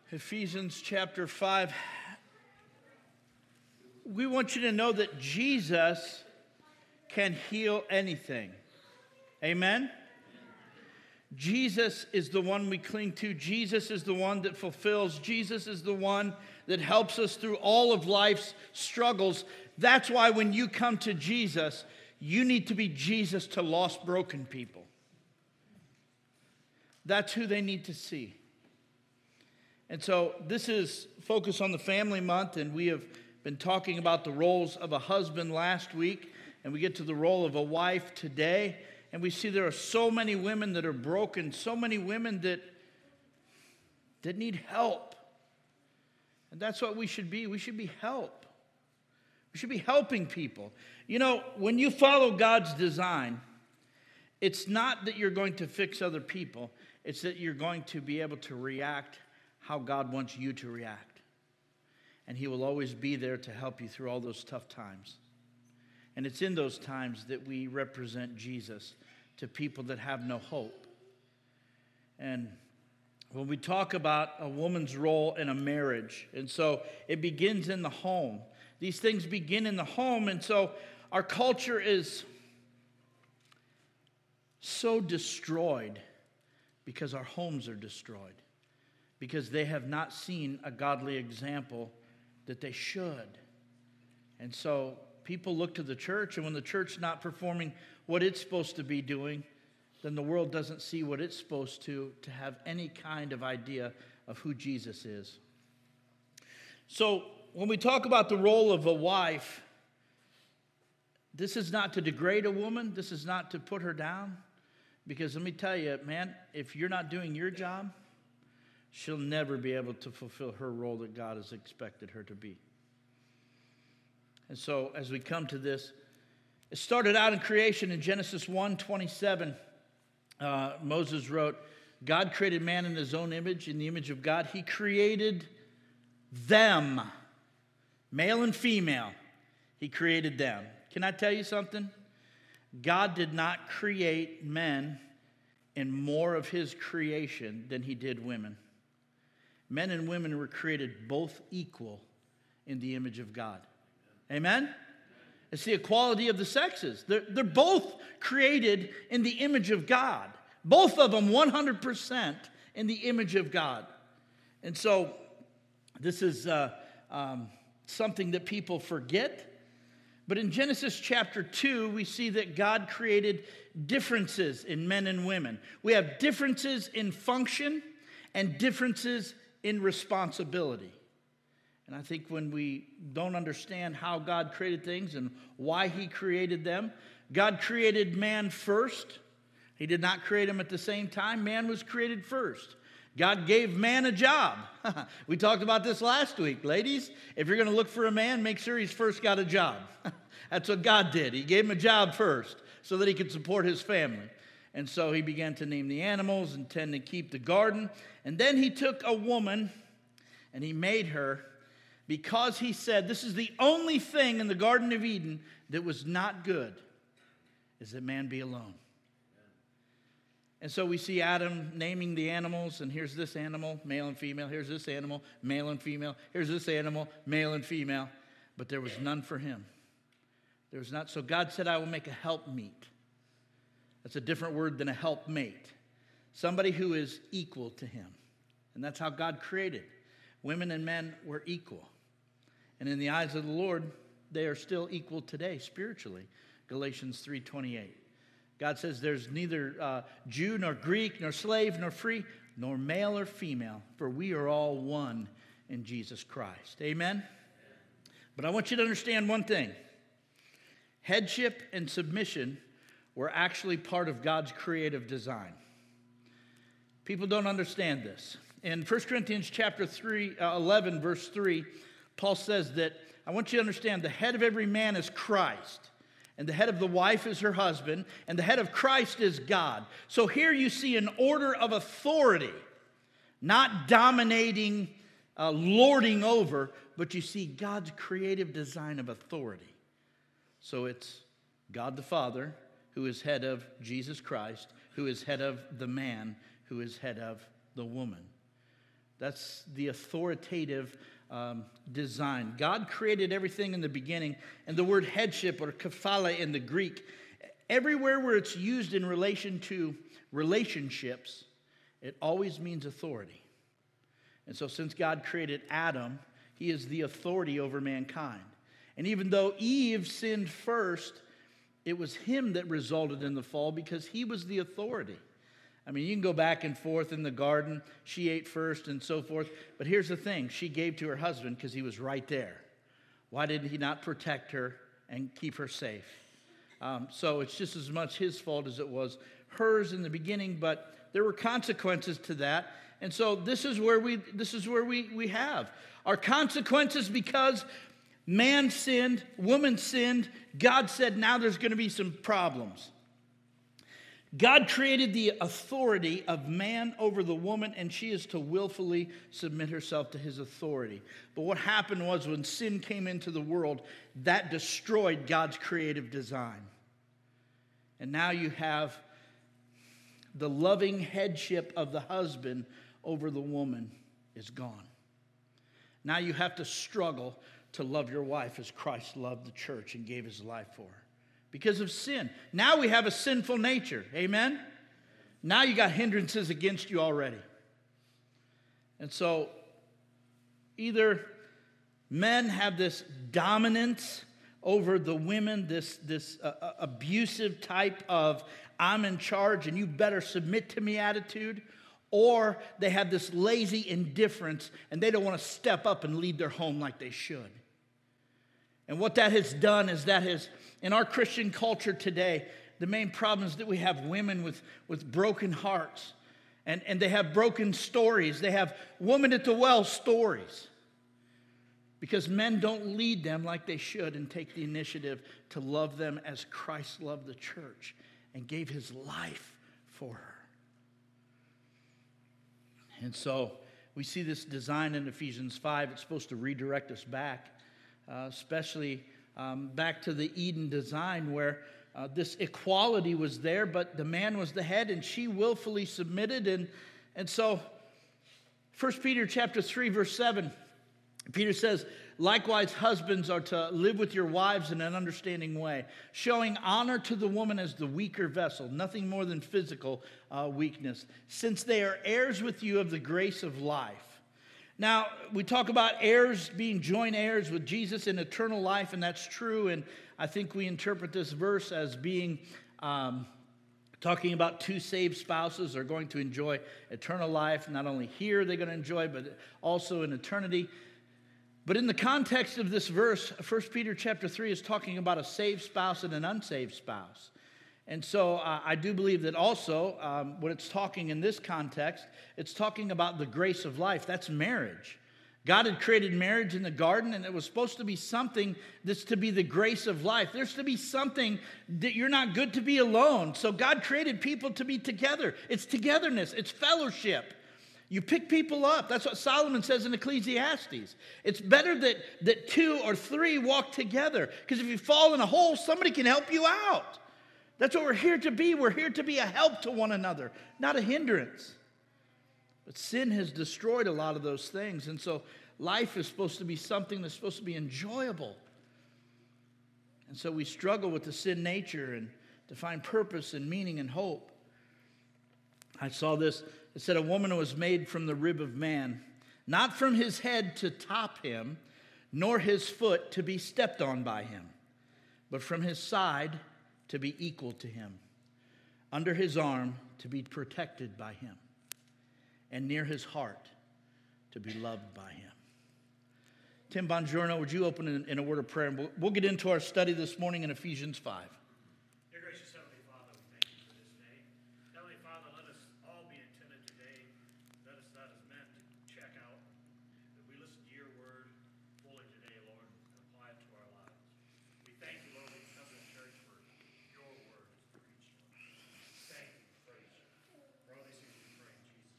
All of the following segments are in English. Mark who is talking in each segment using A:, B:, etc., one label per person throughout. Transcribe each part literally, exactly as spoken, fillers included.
A: Ephesians chapter five. We want you to know that Jesus can heal anything. Amen? Jesus is the one we cling to. Jesus is the one that fulfills. Jesus is the one that helps us through all of life's struggles. That's why when you come to Jesus, you need to be Jesus to lost, broken people. That's who they need to see. And so this is Focus on the Family Month, and we have been talking about the roles of a husband last week, and we get to the role of a wife today, and we see there are so many women that are broken, so many women that, that need help. And that's what we should be. We should be help. We should be helping people. You know, when you follow God's design, it's not that you're going to fix other people. It's that you're going to be able to react how God wants you to react. And He will always be there to help you through all those tough times. And it's in those times that we represent Jesus to people that have no hope. And when we talk about a woman's role in a marriage, and so it begins in the home. These things begin in the home, and so our culture is so destroyed because our homes are destroyed. Because they have not seen a godly example that they should. And so people look to the church, and when the church is not performing what it's supposed to be doing, then the world doesn't see what it's supposed to, to have any kind of idea of who Jesus is. So when we talk about the role of a wife, this is not to degrade a woman. This is not to put her down. Because let me tell you, man, if you're not doing your job, she'll never be able to fulfill her role that God has expected her to be. And so as we come to this, it started out in creation in Genesis one twenty-seven. Uh, Moses wrote, God created man in His own image. In the image of God, He created them. Male and female, He created them. Can I tell you something? God did not create men in more of His creation than He did women. Men and women were created both equal in the image of God. Amen? It's the equality of the sexes. They're, they're both created in the image of God. Both of them one hundred percent in the image of God. And so this is uh, um, something that people forget. But in Genesis chapter two, we see that God created differences in men and women. We have differences in function and differences in responsibility. And I think when we don't understand how God created things and why He created them, God created man first. He did not create him at the same time. Man was created first. God gave man a job. We talked about this last week. Ladies, if you're going to look for a man, make sure he's first got a job. That's what God did. He gave him a job first so that he could support his family. And so He began to name the animals and tend to keep the garden. And then He took a woman and He made her because He said, this is the only thing in the Garden of Eden that was not good, is that man be alone. And so we see Adam naming the animals, and here's this animal, male and female. Here's this animal, male and female. Here's this animal, male and female. But there was none for him. There was not. So God said, I will make a helpmeet. That's a different word than a helpmate. Somebody who is equal to him. And that's how God created. Women and men were equal. And in the eyes of the Lord, they are still equal today spiritually. Galatians three twenty-eight. God says there's neither uh, Jew nor Greek nor slave nor free nor male or female, for we are all one in Jesus Christ. Amen? But I want you to understand one thing. Headship and submission were actually part of God's creative design. People don't understand this. In First Corinthians chapter three, uh, eleven, verse three, Paul says that, I want you to understand, the head of every man is Christ, and the head of the wife is her husband, and the head of Christ is God. So here you see an order of authority, not dominating, uh, lording over, but you see God's creative design of authority. So it's God the Father, who is head of Jesus Christ, who is head of the man, who is head of the woman. That's the authoritative um, design. God created everything in the beginning, and the word headship, or kephale in the Greek, everywhere where it's used in relation to relationships, it always means authority. And so since God created Adam, he is the authority over mankind. And even though Eve sinned first, it was him that resulted in the fall because he was the authority. I mean, you can go back and forth in the garden. She ate first and so forth. But here's the thing. She gave to her husband because he was right there. Why did he not protect her and keep her safe? Um, so it's just as much his fault as it was hers in the beginning, but there were consequences to that. And so this is where we this is where we, we have our consequences because man sinned, woman sinned. God said now there's going to be some problems. God created the authority of man over the woman, and she is to willfully submit herself to his authority. But what happened was when sin came into the world, that destroyed God's creative design. And now you have the loving headship of the husband over the woman is gone. Now you have to struggle to love your wife as Christ loved the church and gave his life for her. Because of sin. Now we have a sinful nature. Amen? Now you got hindrances against you already. And so either men have this dominance over the women, this, this uh, abusive type of I'm in charge and you better submit to me attitude, or they have this lazy indifference and they don't want to step up and lead their home like they should. And what that has done is that has, in our Christian culture today, the main problem is that we have women with, with broken hearts. And, and they have broken stories. They have woman at the well stories. Because men don't lead them like they should and take the initiative to love them as Christ loved the church and gave his life for her. And so we see this design in Ephesians five. It's supposed to redirect us back. Uh, especially um, back to the Eden design where uh, this equality was there, but the man was the head and she willfully submitted. And, and so First Peter chapter three, verse seven, Peter says, likewise, husbands are to live with your wives in an understanding way, showing honor to the woman as the weaker vessel, nothing more than physical uh, weakness, since they are heirs with you of the grace of life. Now, we talk about heirs being joint heirs with Jesus in eternal life, and that's true. And I think we interpret this verse as being um, talking about two saved spouses are going to enjoy eternal life. Not only here they're going to enjoy, but also in eternity. But in the context of this verse, First Peter chapter three is talking about a saved spouse and an unsaved spouse. And so uh, I do believe that also um, when it's talking in this context, it's talking about the grace of life. That's marriage. God had created marriage in the garden, and it was supposed to be something that's to be the grace of life. There's to be something that you're not good to be alone. So God created people to be together. It's togetherness. It's fellowship. You pick people up. That's what Solomon says in Ecclesiastes. It's better that, that two or three walk together, because if you fall in a hole, somebody can help you out. That's what we're here to be. We're here to be a help to one another, not a hindrance. But sin has destroyed a lot of those things. And so life is supposed to be something that's supposed to be enjoyable. And so we struggle with the sin nature and to find purpose and meaning and hope. I saw this. It said a woman was made from the rib of man, not from his head to top him, nor his foot to be stepped on by him, but from his side to be equal to him, under his arm to be protected by him, and near his heart to be loved by him. Tim Bongiorno, would you open in, in a word of prayer? And we'll, we'll get into our study this morning in Ephesians five.
B: Dear gracious Heavenly Father, we thank you for this day. Heavenly Father, let us all be attentive today. Let us not as men to check out, that we listen to your word fully today, Lord, and apply it to our lives. We thank you, Lord, we come to church for your word is preached. Thank you, praise you. For all these things we pray in Jesus'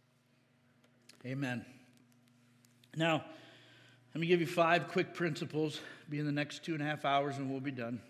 B: name.
A: Amen. Now, let me give you five quick principles. Be in the next two and a half hours and we'll be done.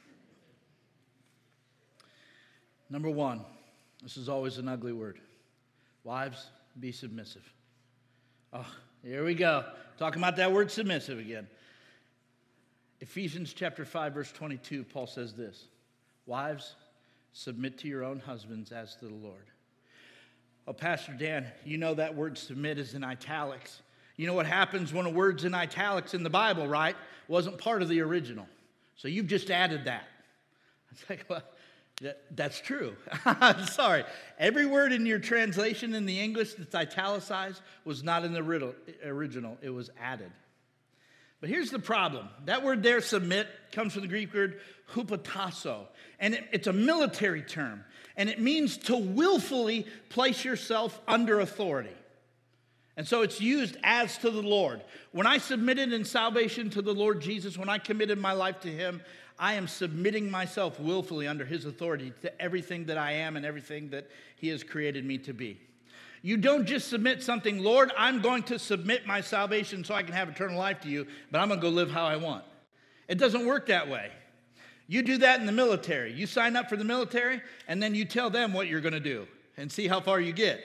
A: Number one, this is always an ugly word. Wives, be submissive. Oh, here we go. Talking about that word submissive again. Ephesians chapter five, verse twenty-two, Paul says this: Wives, submit to your own husbands as to the Lord. Oh, Pastor Dan, you know that word submit is in italics. You know what happens when a word's in italics in the Bible, right? Wasn't part of the original. So you've just added that. It's like, well, that, that's true. Sorry. Every word in your translation in the English that's italicized was not in the original. It was added. But here's the problem. That word there, submit, comes from the Greek word hupotasso. And it, it's a military term. And it means to willfully place yourself under authority. And so it's used as to the Lord. When I submitted in salvation to the Lord Jesus, when I committed my life to him, I am submitting myself willfully under his authority to everything that I am and everything that he has created me to be. You don't just submit something, Lord, I'm going to submit my salvation so I can have eternal life to you, but I'm going to go live how I want. It doesn't work that way. You do that in the military. You sign up for the military, and then you tell them what you're going to do and see how far you get.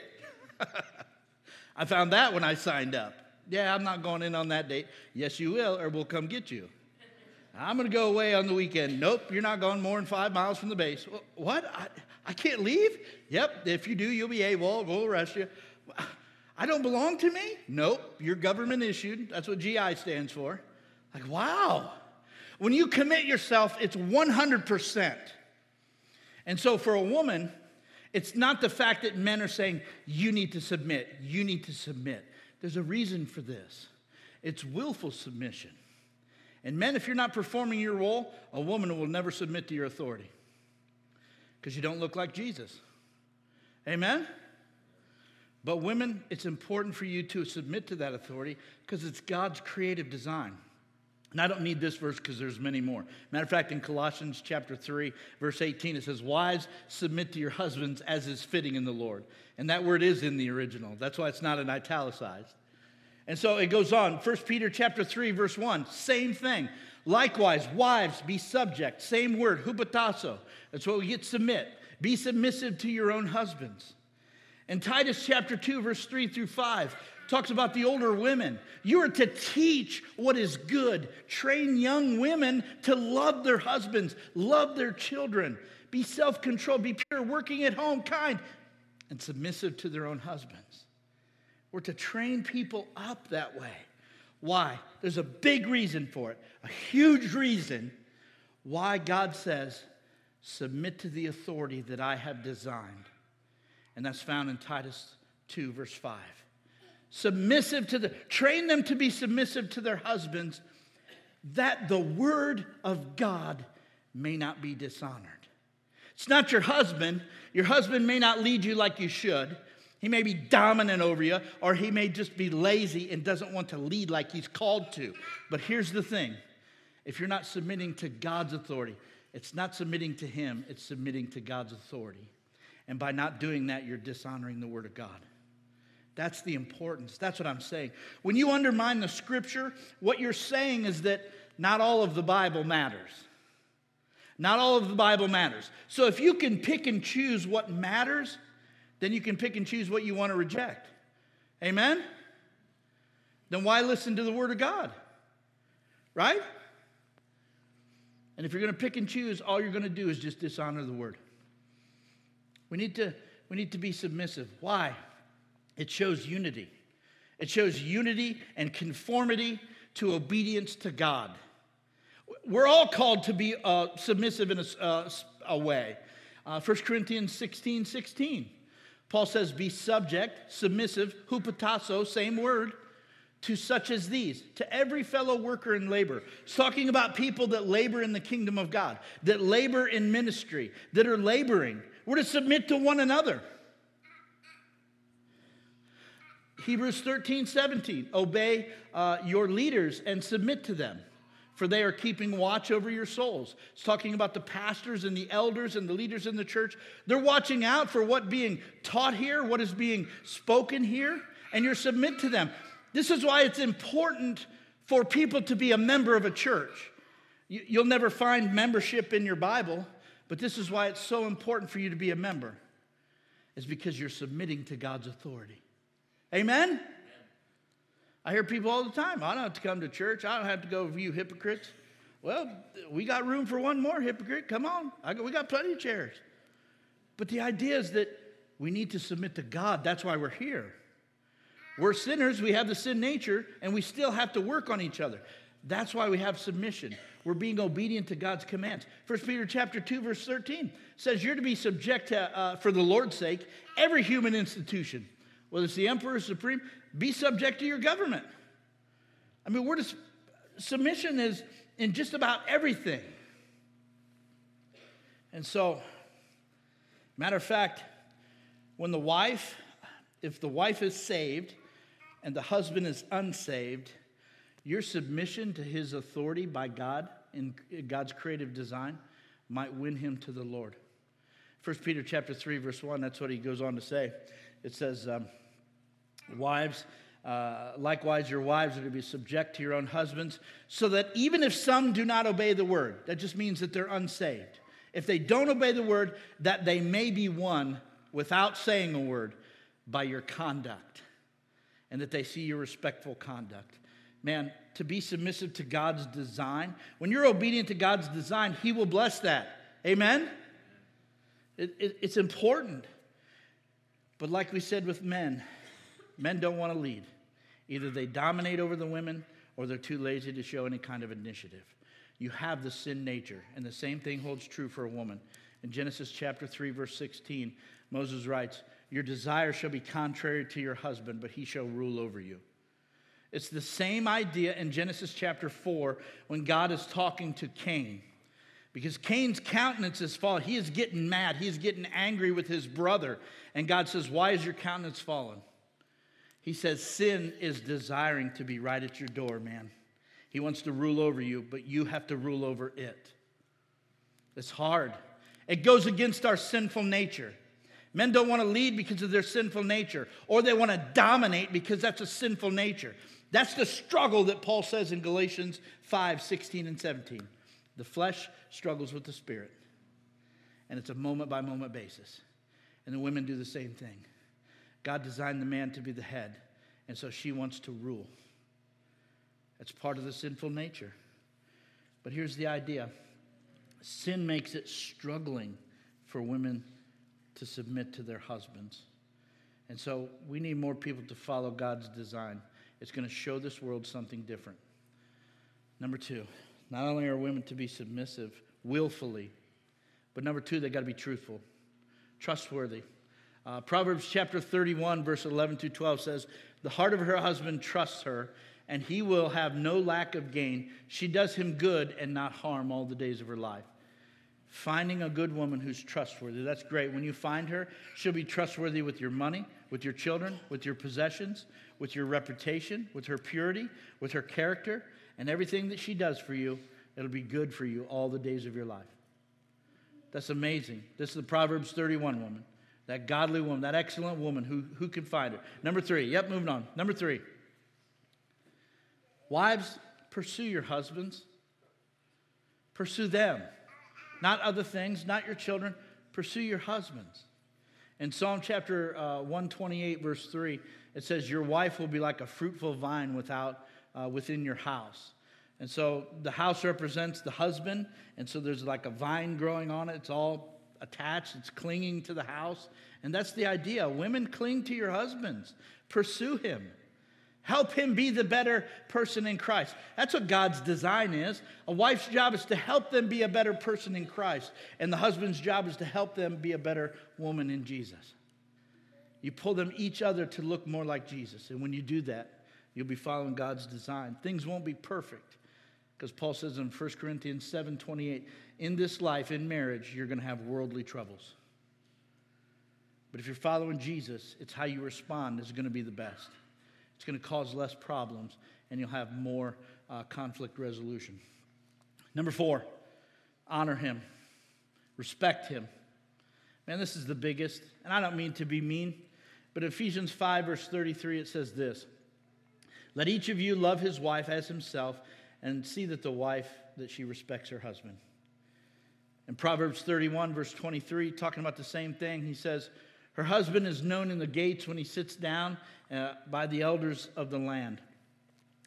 A: I found that when I signed up. Yeah, I'm not going in on that date. Yes, you will, or we'll come get you. I'm going to go away on the weekend. Nope, you're not going more than five miles from the base. What? I, I can't leave? Yep, if you do, you'll be AWOL. We'll arrest you. I don't belong to me? Nope, you're government issued. That's what G I stands for. Like, wow. When you commit yourself, it's one hundred percent. And so for a woman, it's not the fact that men are saying, you need to submit, you need to submit. There's a reason for this. It's willful submission. And men, if you're not performing your role, a woman will never submit to your authority because you don't look like Jesus. Amen? But women, it's important for you to submit to that authority because it's God's creative design. And I don't need this verse because there's many more. Matter of fact, in Colossians chapter three, verse eighteen, it says, wives, submit to your husbands as is fitting in the Lord. And that word is in the original. That's why it's not an italicized. And so it goes on. First Peter chapter three, verse one, same thing. Likewise, wives, be subject. Same word, hupotasso. That's what we get, submit. Be submissive to your own husbands. And Titus chapter two, verse three through five, talks about the older women. You are to teach what is good. Train young women to love their husbands, love their children, be self-controlled, be pure, working at home, kind, and submissive to their own husbands. We're to train people up that way. Why? There's a big reason for it, a huge reason why God says, submit to the authority that I have designed. And that's found in Titus two, verse five. Submissive to the, train them to be submissive to their husbands, that the word of God may not be dishonored. It's not your husband. Your husband may not lead you like you should. He may be dominant over you, or he may just be lazy and doesn't want to lead like he's called to. But here's the thing. If you're not submitting to God's authority, it's not submitting to him, it's submitting to God's authority. And by not doing that, you're dishonoring the word of God. That's the importance. That's what I'm saying. When you undermine the scripture, what you're saying is that not all of the Bible matters. Not all of the Bible matters. So if you can pick and choose what matters, then you can pick and choose what you want to reject. Amen? Then why listen to the word of God? Right? And if you're going to pick and choose, all you're going to do is just dishonor the word. We need to, we need to be submissive. Why? It shows unity. It shows unity and conformity to obedience to God. We're all called to be uh, submissive in a, uh, a way. Uh, First Corinthians sixteen, sixteen. Paul says, be subject, submissive, hupotasso, same word, to such as these, to every fellow worker in labor. It's talking about people that labor in the kingdom of God, that labor in ministry, that are laboring. We're to submit to one another. Hebrews thirteen, seventeen, obey uh, your leaders and submit to them, for they are keeping watch over your souls. It's talking about the pastors and the elders and the leaders in the church. They're watching out for what being taught here, what is being spoken here, and you submit to them. This is why it's important for people to be a member of a church. You, you'll never find membership in your Bible, but this is why it's so important for you to be a member. It's because you're submitting to God's authority. Amen? I hear people all the time, I don't have to come to church. I don't have to go view hypocrites. Well, we got room for one more hypocrite. Come on. I got, we got plenty of chairs. But the idea is that we need to submit to God. That's why we're here. We're sinners. We have the sin nature, and we still have to work on each other. That's why we have submission. We're being obedient to God's commands. First Peter chapter two, verse thirteen says you're to be subject to, uh, for the Lord's sake, every human institution. Whether it's the emperor or supreme, be subject to your government. I mean, we're just, submission is in just about everything. And so, matter of fact, when the wife, if the wife is saved and the husband is unsaved, your submission to his authority by God in God's creative design might win him to the Lord. First Peter chapter three, verse one, that's what he goes on to say. It says, um, wives, uh, likewise your wives are to be subject to your own husbands, so that even if some do not obey the word, that just means that they're unsaved. If they don't obey the word, that they may be won without saying a word by your conduct, and that they see your respectful conduct. Man, to be submissive to God's design, when you're obedient to God's design, he will bless that. Amen? It, it, it's important. But like we said with men, men don't want to lead. Either they dominate over the women or they're too lazy to show any kind of initiative. You have the sin nature, and the same thing holds true for a woman. In Genesis chapter three, verse sixteen, Moses writes, your desire shall be contrary to your husband, but he shall rule over you. It's the same idea in Genesis chapter four when God is talking to Cain. Because Cain's countenance is fallen. He is getting mad. He is getting angry with his brother. And God says, why is your countenance fallen? He says, sin is desiring to be right at your door, man. He wants to rule over you, but you have to rule over it. It's hard. It goes against our sinful nature. Men don't want to lead because of their sinful nature, or they want to dominate because that's a sinful nature. That's the struggle that Paul says in Galatians five, sixteen and seventeen. The flesh struggles with the spirit, and it's a moment-by-moment basis. And the women do the same thing. God designed the man to be the head, and so she wants to rule. That's part of the sinful nature. But here's the idea. Sin makes it struggling for women to submit to their husbands. And so we need more people to follow God's design. It's going to show this world something different. Number two, not only are women to be submissive willfully, but number two, they've got to be truthful, trustworthy. Uh, Proverbs chapter thirty-one, verse eleven through twelve says, the heart of her husband trusts her, and he will have no lack of gain. She does him good and not harm all the days of her life. Finding a good woman who's trustworthy, that's great. When you find her, she'll be trustworthy with your money, with your children, with your possessions, with your reputation, with her purity, with her character, and everything that she does for you, it'll be good for you all the days of your life. That's amazing. This is the Proverbs thirty-one woman, that godly woman, that excellent woman who, who can find her. Number three, yep, moving on. Number three, wives, pursue your husbands. Pursue them. Not other things, not your children. Pursue your husbands. In Psalm chapter uh, one twenty-eight, verse three, it says, your wife will be like a fruitful vine without, uh, within your house. And so the house represents the husband, and so there's like a vine growing on it. It's all attached. It's clinging to the house. And that's the idea. Women, cling to your husbands. Pursue him. Help him be the better person in Christ. That's what God's design is. A wife's job is to help them be a better person in Christ. And the husband's job is to help them be a better woman in Jesus. You pull them each other to look more like Jesus. And when you do that, you'll be following God's design. Things won't be perfect. Because Paul says in First Corinthians seven twenty-eight, in this life, in marriage, you're going to have worldly troubles. But if you're following Jesus, it's how you respond is going to be the best. It's going to cause less problems, and you'll have more uh, conflict resolution. Number four, honor him. Respect him. Man, this is the biggest, and I don't mean to be mean, but Ephesians five, verse thirty-three, it says this, let each of you love his wife as himself, and see that the wife, that she respects her husband. In Proverbs thirty-one, verse twenty-three, talking about the same thing, he says, her husband is known in the gates when he sits down uh, by the elders of the land.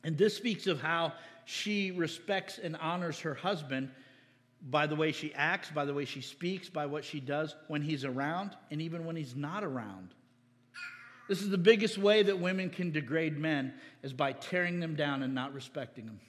A: And this speaks of how she respects and honors her husband by the way she acts, by the way she speaks, by what she does when he's around, and even when he's not around. This is the biggest way that women can degrade men, is by tearing them down and not respecting them.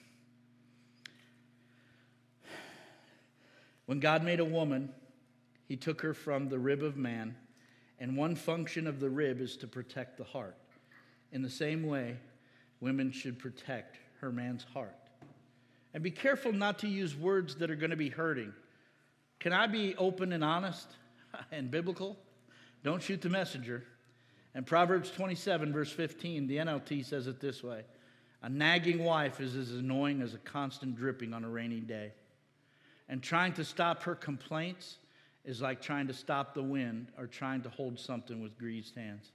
A: When God made a woman, he took her from the rib of man, and one function of the rib is to protect the heart. In the same way, women should protect her man's heart. And be careful not to use words that are going to be hurting. Can I be open and honest and biblical? Don't shoot the messenger. And Proverbs twenty-seven, verse fifteen, the N L T says it this way: a nagging wife is as annoying as a constant dripping on a rainy day. And trying to stop her complaints is like trying to stop the wind or trying to hold something with greased hands.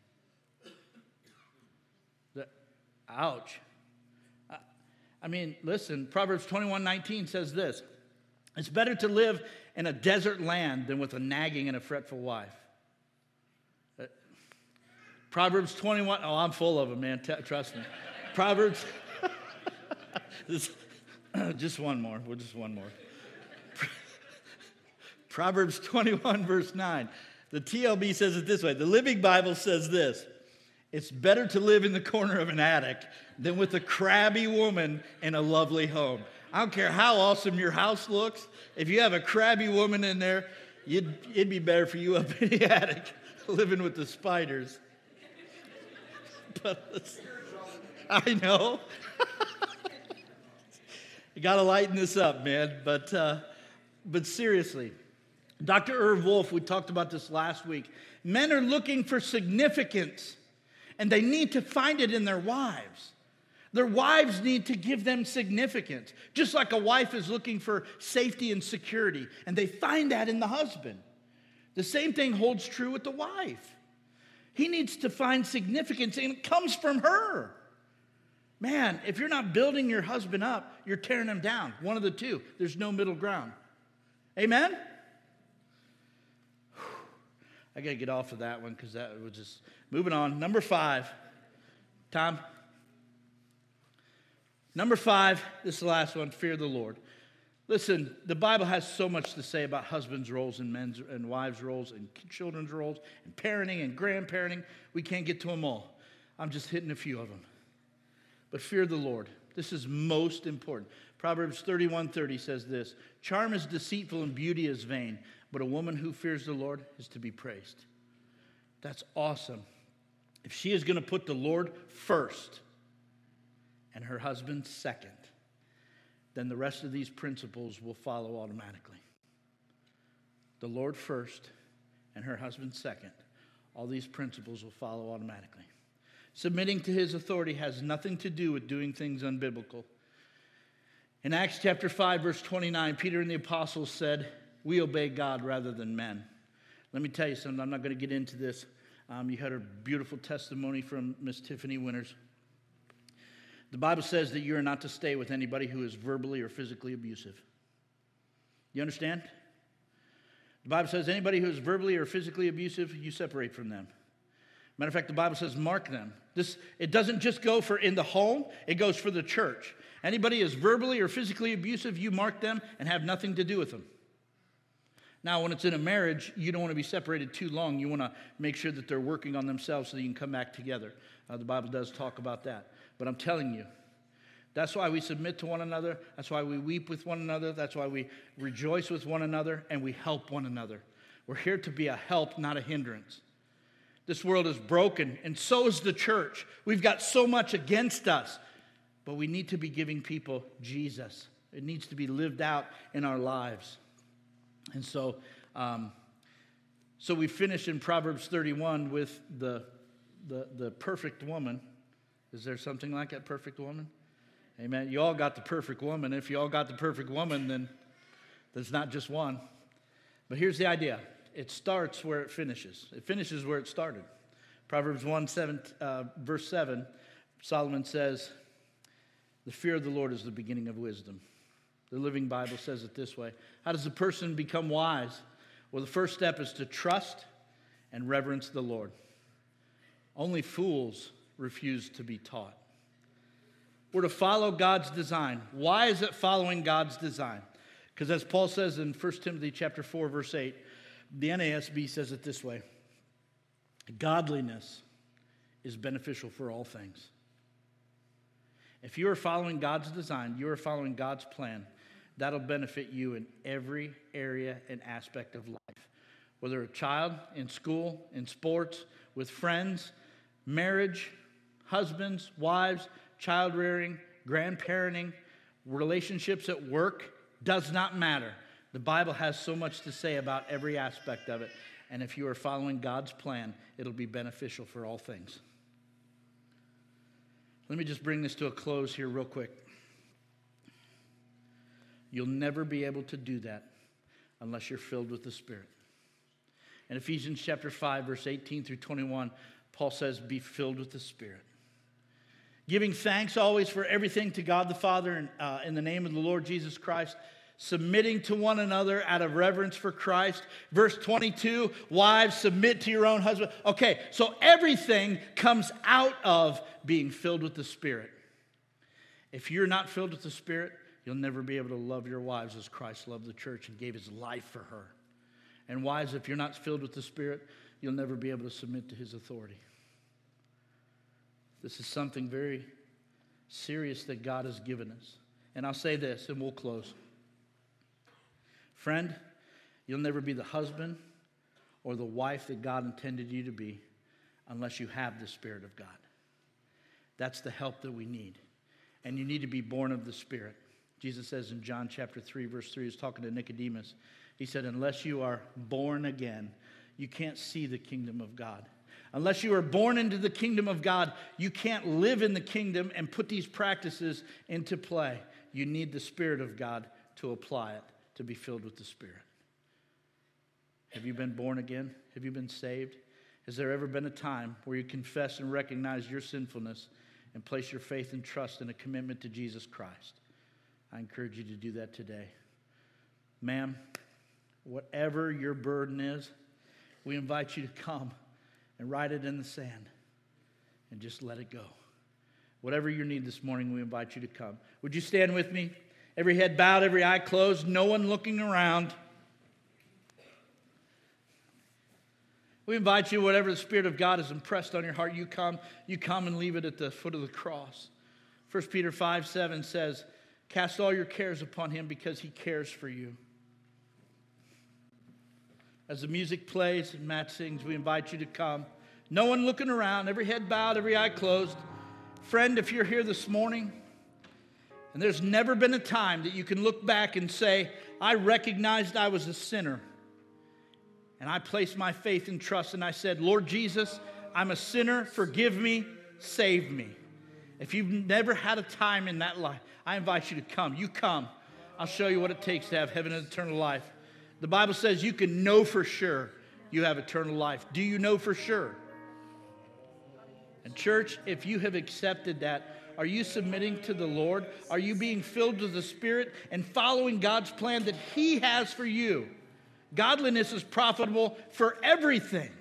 A: The, ouch. I, I mean, listen, Proverbs twenty-one nineteen says this: it's better to live in a desert land than with a nagging and a fretful wife. Uh, Proverbs twenty-one, oh, I'm full of them, man, T- trust me. Proverbs, this, just one more, we'll just one more. Proverbs twenty-one, verse nine. The T L B says it this way. The Living Bible says this: it's better to live in the corner of an attic than with a crabby woman in a lovely home. I don't care how awesome your house looks. If you have a crabby woman in there, you'd, it'd be better for you up in the attic living with the spiders. But I know. You got to lighten this up, man. But, uh, but seriously, Doctor Irv Wolf, we talked about this last week. Men are looking for significance, and they need to find it in their wives. Their wives need to give them significance, just like a wife is looking for safety and security, and they find that in the husband. The same thing holds true with the wife. He needs to find significance, and it comes from her. Man, if you're not building your husband up, you're tearing him down. One of the two. There's no middle ground. Amen? I got to get off of that one because that was just... Moving on. Number five. Tom? Number five, this is the last one, fear the Lord. Listen, the Bible has so much to say about husbands' roles and men's and wives' roles and children's roles and parenting and grandparenting. We can't get to them all. I'm just hitting a few of them. But fear the Lord. This is most important. Proverbs thirty-one thirty says this: charm is deceitful and beauty is vain, but a woman who fears the Lord is to be praised. That's awesome. If she is going to put the Lord first and her husband second, then the rest of these principles will follow automatically. The Lord first and her husband second. All these principles will follow automatically. Submitting to his authority has nothing to do with doing things unbiblical. In Acts chapter five, verse twenty-nine, Peter and the apostles said, we obey God rather than men. Let me tell you something. I'm not going to get into this. Um, you had a beautiful testimony from Miss Tiffany Winters. The Bible says that you are not to stay with anybody who is verbally or physically abusive. You understand? The Bible says anybody who is verbally or physically abusive, you separate from them. Matter of fact, the Bible says mark them. This, it doesn't just go for in the home, it goes for the church. Anybody who is verbally or physically abusive, you mark them and have nothing to do with them. Now, when it's in a marriage, you don't want to be separated too long. You want to make sure that they're working on themselves so that you can come back together. Uh, the Bible does talk about that. But I'm telling you, that's why we submit to one another. That's why we weep with one another. That's why we rejoice with one another, and we help one another. We're here to be a help, not a hindrance. This world is broken, and so is the church. We've got so much against us, but we need to be giving people Jesus. It needs to be lived out in our lives. And so, um, so we finish in Proverbs thirty-one with the, the, the perfect woman. Is there something like that, perfect woman? Amen. You all got the perfect woman. If you all got the perfect woman, then there's not just one. But here's the idea. It starts where it finishes. It finishes where it started. Proverbs one, seven, uh, verse seven, Solomon says, the fear of the Lord is the beginning of wisdom. The Living Bible says it this way. How does a person become wise? Well, the first step is to trust and reverence the Lord. Only fools refuse to be taught. We're to follow God's design. Why is it following God's design? Because as Paul says in First Timothy chapter four, verse eight, the N A S B says it this way: godliness is beneficial for all things. If you are following God's design, you are following God's plan, that'll benefit you in every area and aspect of life. Whether a child, in school, in sports, with friends, marriage, husbands, wives, child rearing, grandparenting, relationships at work, does not matter. The Bible has so much to say about every aspect of it. And if you are following God's plan, it'll be beneficial for all things. Let me just bring this to a close here real quick. You'll never be able to do that unless you're filled with the Spirit. In Ephesians chapter five, verse eighteen through twenty-one, Paul says, be filled with the Spirit. Giving thanks always for everything to God the Father in, uh, in the name of the Lord Jesus Christ, submitting to one another out of reverence for Christ. Verse twenty-two, wives, submit to your own husband. Okay, so everything comes out of being filled with the Spirit. If you're not filled with the Spirit, you'll never be able to love your wives as Christ loved the church and gave his life for her. And wives, if you're not filled with the Spirit, you'll never be able to submit to his authority. This is something very serious that God has given us. And I'll say this, and we'll close. Friend, you'll never be the husband or the wife that God intended you to be unless you have the Spirit of God. That's the help that we need. And you need to be born of the Spirit. Jesus says in John chapter three, verse three, he's talking to Nicodemus. He said, unless you are born again, you can't see the kingdom of God. Unless you are born into the kingdom of God, you can't live in the kingdom and put these practices into play. You need the Spirit of God to apply it, to be filled with the Spirit. Have you been born again? Have you been saved? Has there ever been a time where you confess and recognize your sinfulness and place your faith and trust in a commitment to Jesus Christ? I encourage you to do that today. Ma'am, whatever your burden is, we invite you to come and write it in the sand and just let it go. Whatever your need this morning, we invite you to come. Would you stand with me? Every head bowed, every eye closed, no one looking around. We invite you, whatever the Spirit of God has impressed on your heart, you come, you come and leave it at the foot of the cross. First Peter five seven says, cast all your cares upon him because he cares for you. As the music plays and Matt sings, we invite you to come. No one looking around, every head bowed, every eye closed. Friend, if you're here this morning, and there's never been a time that you can look back and say, I recognized I was a sinner. And I placed my faith and trust and I said, Lord Jesus, I'm a sinner, forgive me, save me. If you've never had a time in that life, I invite you to come. You come. I'll show you what it takes to have heaven and eternal life. The Bible says you can know for sure you have eternal life. Do you know for sure? And church, if you have accepted that, are you submitting to the Lord? Are you being filled with the Spirit and following God's plan that he has for you? Godliness is profitable for everything.